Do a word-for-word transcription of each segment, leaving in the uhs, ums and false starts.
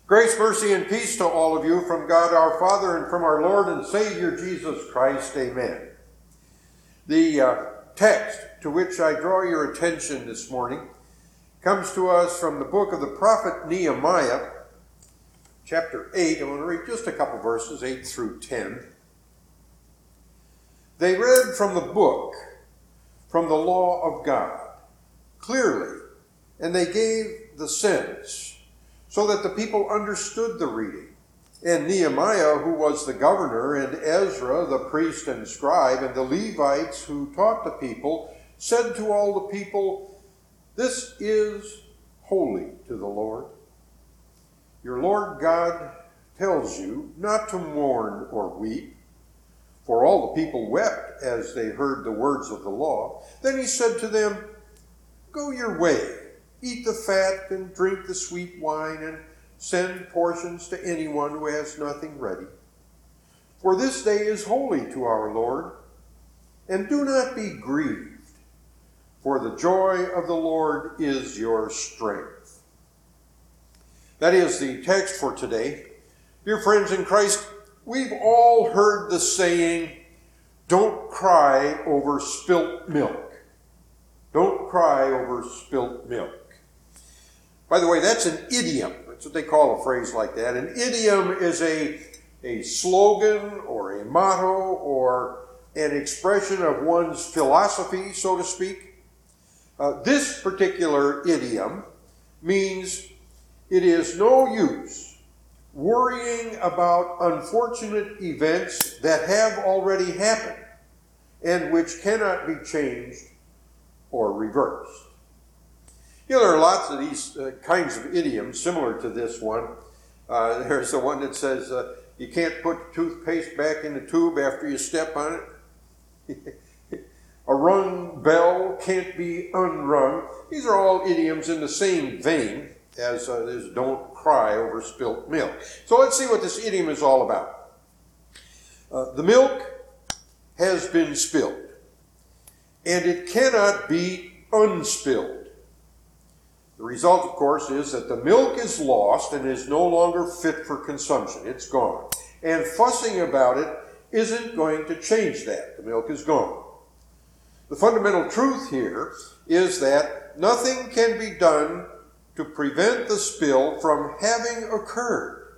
Grace, mercy, and peace to all of you from God our Father and from our Lord and Savior Jesus Christ. Amen. The uh, text to which I draw your attention this morning comes to us from the book of the prophet Nehemiah, chapter eight. I'm going to read just a couple verses, eight through ten. They read from the book, from the law of God, clearly, and they gave the sense, so that the people understood the reading. And Nehemiah, who was the governor, and Ezra, the priest and scribe, and the Levites who taught the people, said to all the people, "This is holy to the Lord. Your Lord God tells you not to mourn or weep." For all the people wept as they heard the words of the law. Then he said to them, "Go your way. Eat the fat and drink the sweet wine, and send portions to anyone who has nothing ready. For this day is holy to our Lord. And do not be grieved, for the joy of the Lord is your strength." That is the text for today. Dear friends in Christ, we've all heard the saying, "Don't cry over spilt milk." Don't cry over spilt milk. By the way, that's an idiom. That's what they call a phrase like that. An idiom is a, a slogan or a motto or an expression of one's philosophy, so to speak. Uh, this particular idiom means it is no use worrying about unfortunate events that have already happened and which cannot be changed or reversed. You know, there are lots of these uh, kinds of idioms similar to this one. Uh, there's the one that says, uh, you can't put toothpaste back in the tube after you step on it. A rung bell can't be unrung. These are all idioms in the same vein as uh, this "don't cry over spilt milk." So let's see what this idiom is all about. Uh, the milk has been spilled, and it cannot be unspilled. The result, of course, is that the milk is lost and is no longer fit for consumption. It's gone. And fussing about it isn't going to change that. The milk is gone. The fundamental truth here is that nothing can be done to prevent the spill from having occurred.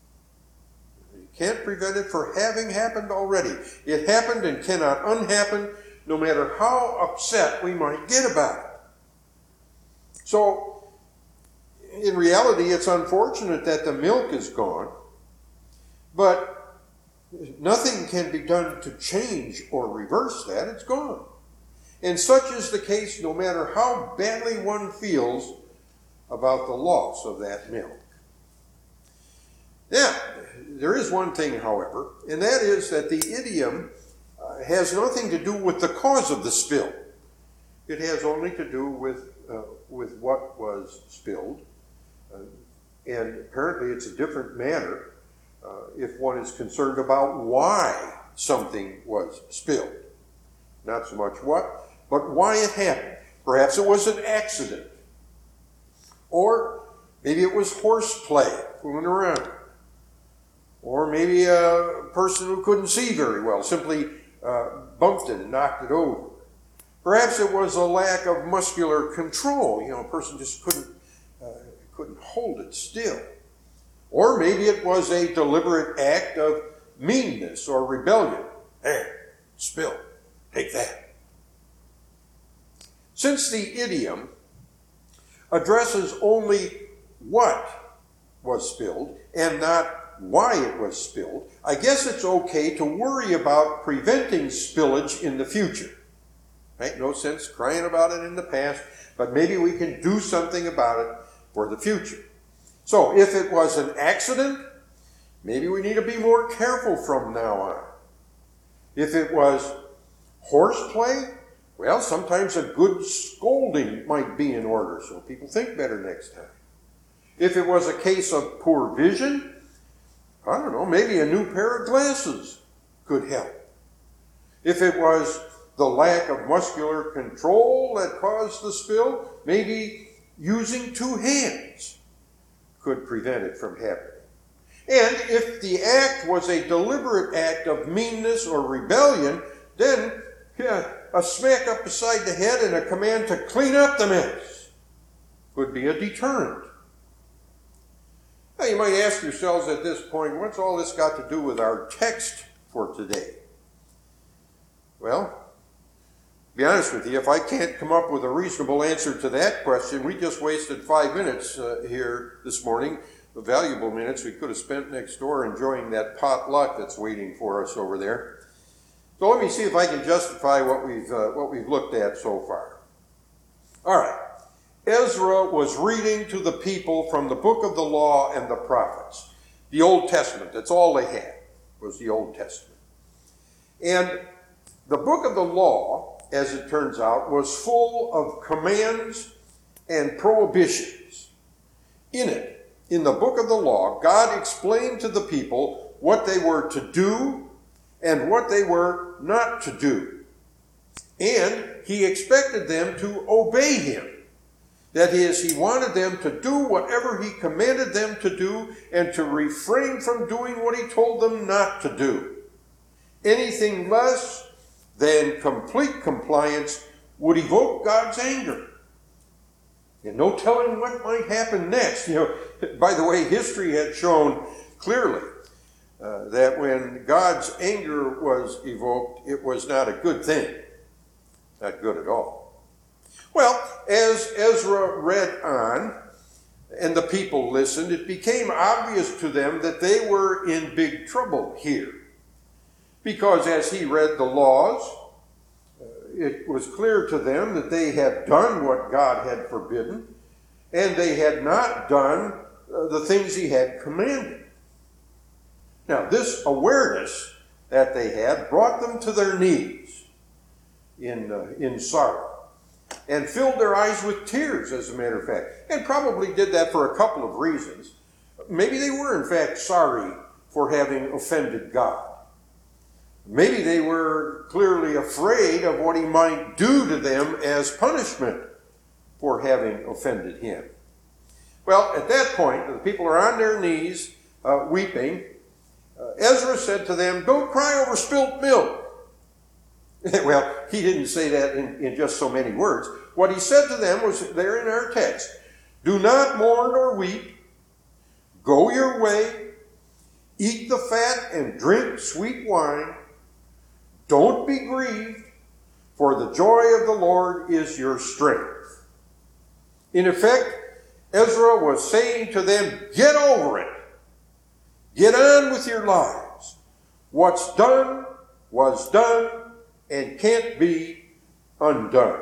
You can't prevent it from having happened already. It happened and cannot unhappen, no matter how upset we might get about it. So, in reality, it's unfortunate that the milk is gone, but nothing can be done to change or reverse that. It's gone. And such is the case no matter how badly one feels about the loss of that milk. Now, there is one thing, however, and that is that the idiom uh, has nothing to do with the cause of the spill. It has only to do with uh, with what was spilled. Uh, and apparently it's a different matter uh, if one is concerned about why something was spilled. Not so much what, but why it happened. Perhaps it was an accident. Or maybe it was horseplay, fooling around. Or maybe a person who couldn't see very well simply uh, bumped it and knocked it over. Perhaps it was a lack of muscular control. You know, a person just couldn't uh, couldn't hold it still. Or maybe it was a deliberate act of meanness or rebellion. There, spill, take that. Since the idiom addresses only what was spilled and not why it was spilled, I guess it's okay to worry about preventing spillage in the future. Right? No sense crying about it in the past, but maybe we can do something about it for the future. So if it was an accident, maybe we need to be more careful from now on. If it was horseplay, well, sometimes a good scolding might be in order, so people think better next time. If it was a case of poor vision, I don't know, maybe a new pair of glasses could help. If it was the lack of muscular control that caused the spill, maybe using two hands could prevent it from happening. And if the act was a deliberate act of meanness or rebellion, then yeah, a smack up beside the head and a command to clean up the mess would be a deterrent. Now you might ask yourselves at this point, what's all this got to do with our text for today? Well, to be honest with you, if I can't come up with a reasonable answer to that question, we just wasted five minutes uh, here this morning, the valuable minutes we could have spent next door enjoying that potluck that's waiting for us over there. So let me see if I can justify what we've uh, what we've looked at so far. All right. Ezra was reading to the people from the book of the law and the prophets, the Old Testament. That's all they had, was the Old Testament. And the book of the law, as it turns out, was full of commands and prohibitions. In it, in the book of the law, God explained to the people what they were to do and what they were not to do. And he expected them to obey him. That is, he wanted them to do whatever he commanded them to do and to refrain from doing what he told them not to do. Anything less than complete compliance would evoke God's anger. And no telling what might happen next. You know, by the way, history had shown clearly uh, that when God's anger was evoked, it was not a good thing. Not good at all. Well, as Ezra read on, and the people listened, it became obvious to them that they were in big trouble here. Because as he read the laws, it was clear to them that they had done what God had forbidden, and they had not done the things he had commanded. Now, this awareness that they had brought them to their knees in, uh, in sorrow, and filled their eyes with tears, as a matter of fact, and probably did that for a couple of reasons. Maybe they were, in fact, sorry for having offended God. Maybe they were clearly afraid of what he might do to them as punishment for having offended him. Well, at that point, the people are on their knees uh, weeping. Uh, Ezra said to them, "Don't cry over spilt milk." Well, he didn't say that in, in just so many words. What he said to them was there in our text. "Do not mourn or weep. Go your way. Eat the fat and drink sweet wine. Don't be grieved, for the joy of the Lord is your strength." In effect, Ezra was saying to them, get over it. Get on with your lives. What's done was done and can't be undone.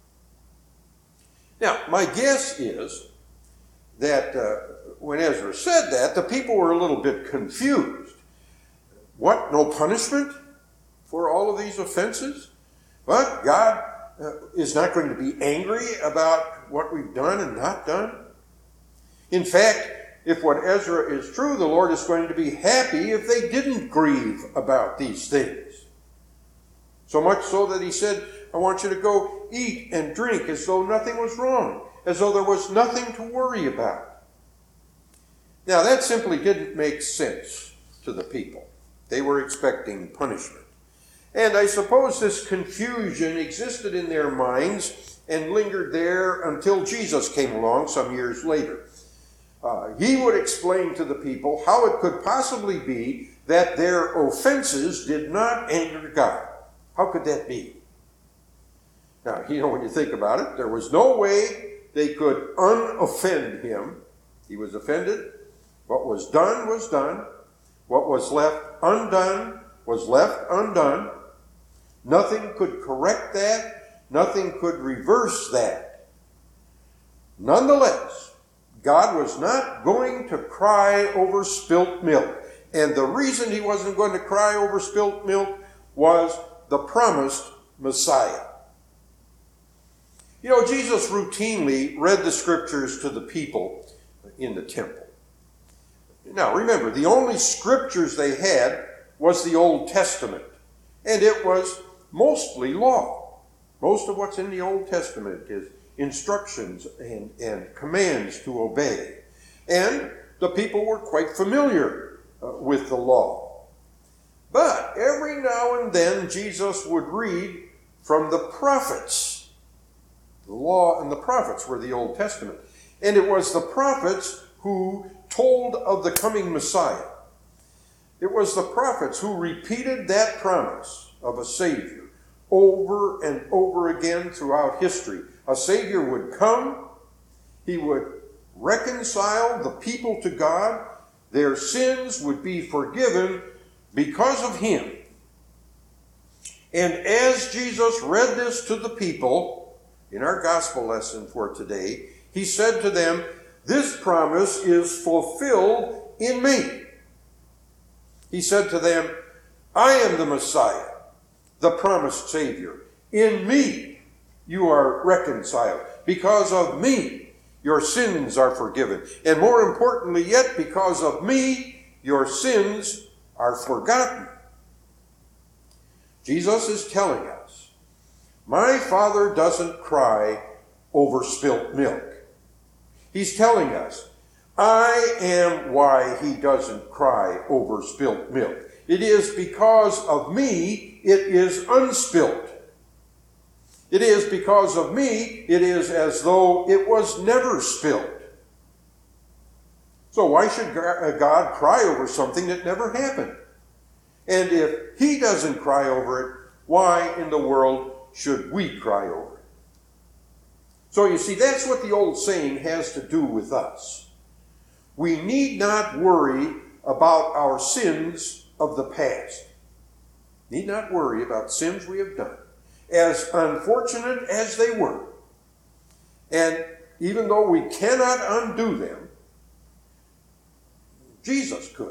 Now, my guess is that uh, when Ezra said that, the people were a little bit confused. What, no punishment for all of these offenses? What, God uh, is not going to be angry about what we've done and not done? In fact, if what Ezra is true, the Lord is going to be happy if they didn't grieve about these things. So much so that he said, I want you to go eat and drink as though nothing was wrong, as though there was nothing to worry about. Now, that simply didn't make sense to the people. They were expecting punishment. And I suppose this confusion existed in their minds and lingered there until Jesus came along some years later. Uh, he would explain to the people how it could possibly be that their offenses did not anger God. How could that be? Now, you know, when you think about it, there was no way they could unoffend him. He was offended. What was done was done. What was left undone was left undone. Nothing could correct that. Nothing could reverse that. Nonetheless, God was not going to cry over spilt milk. And the reason he wasn't going to cry over spilt milk was the promised Messiah. You know, Jesus routinely read the scriptures to the people in the temple. Now, remember, the only scriptures they had was the Old Testament. And it was mostly law. Most of what's in the Old Testament is instructions and, and commands to obey. And the people were quite familiar uh, with the law. But every now and then Jesus would read from the prophets. The law and the prophets were the Old Testament. And it was the prophets who told of the coming Messiah. It was the prophets who repeated that promise of a Savior over and over again throughout history. A Savior would come, he would reconcile the people to God, their sins would be forgiven because of him. And as Jesus read this to the people in our gospel lesson for today, he said to them, "This promise is fulfilled in me." He said to them, "I am the Messiah, the promised Savior. In me you are reconciled. Because of me your sins are forgiven. And more importantly yet, because of me your sins are forgotten." Jesus is telling us, my Father doesn't cry over spilt milk. He's telling us, I am why he doesn't cry over spilt milk. It is because of me it is unspilt. It is because of me it is as though it was never spilled. So why should God cry over something that never happened? And if he doesn't cry over it, why in the world should we cry over it? So you see, that's what the old saying has to do with us. We need not worry about our sins of the past. Need not worry about sins we have done, as unfortunate as they were. And even though we cannot undo them, Jesus could.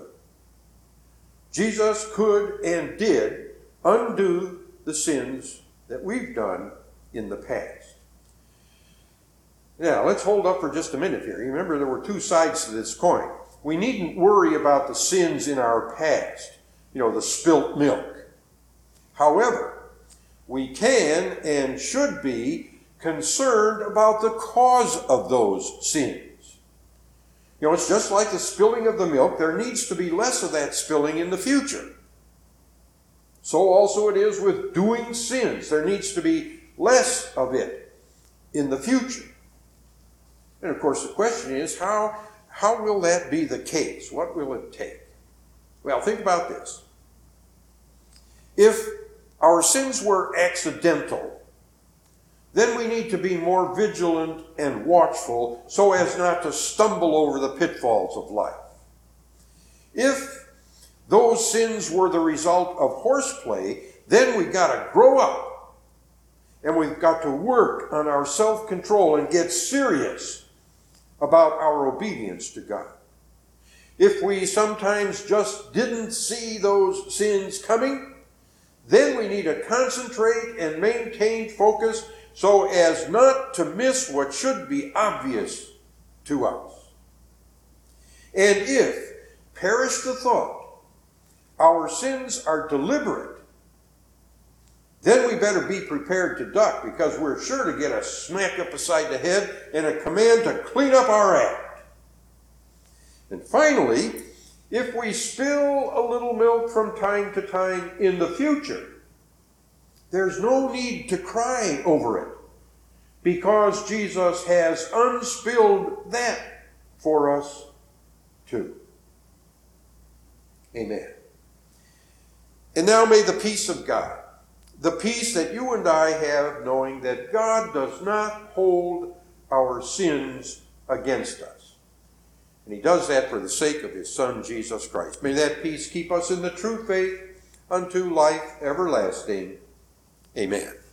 Jesus could and did undo the sins that we've done in the past. Now, let's hold up for just a minute here. Remember, there were two sides to this coin. We needn't worry about the sins in our past, you know, the spilt milk. However, we can and should be concerned about the cause of those sins. You know, it's just like the spilling of the milk. There needs to be less of that spilling in the future. So also it is with doing sins. There needs to be less of it in the future. And of course the question is, how, how will that be the case? What will it take? Well, think about this. If our sins were accidental, then we need to be more vigilant and watchful so as not to stumble over the pitfalls of life. If those sins were the result of horseplay, then we've got to grow up and we've got to work on our self-control and get serious about our obedience to God. If we sometimes just didn't see those sins coming, then we need to concentrate and maintain focus so as not to miss what should be obvious to us. And if, perish the thought, our sins are deliberate, then we better be prepared to duck, because we're sure to get a smack up beside the head and a command to clean up our act. And finally, if we spill a little milk from time to time in the future, there's no need to cry over it, because Jesus has unspilled that for us too. Amen. And now may the peace of God, the peace that you and I have, knowing that God does not hold our sins against us. And he does that for the sake of his Son, Jesus Christ. May that peace keep us in the true faith unto life everlasting. Amen.